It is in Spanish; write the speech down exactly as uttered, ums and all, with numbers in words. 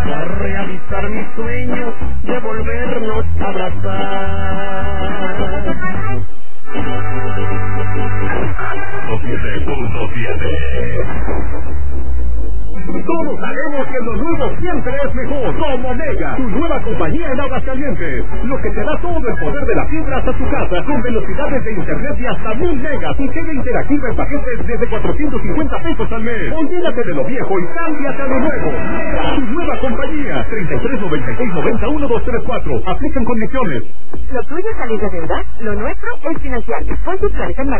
a realizar mi sueño de volvernos a abrazar. siete punto siete. Todos sabemos que lo nuevo siempre es mejor. Como Mega, tu nueva compañía en Aguascalientes. Lo que te da todo el poder de la fibra hasta tu casa, con velocidades de internet de hasta mil megas y tele interactiva en paquetes desde cuatrocientos cincuenta pesos al mes. Olvídate de lo viejo y cámbiate a lo nuevo. Mega, tu nueva compañía. treinta y tres noventa y seis noventa uno dos tres cuatro. Aplican condiciones. Lo tuyo es salir de deuda. Lo nuestro es financiar. Pon tus planes en marcha.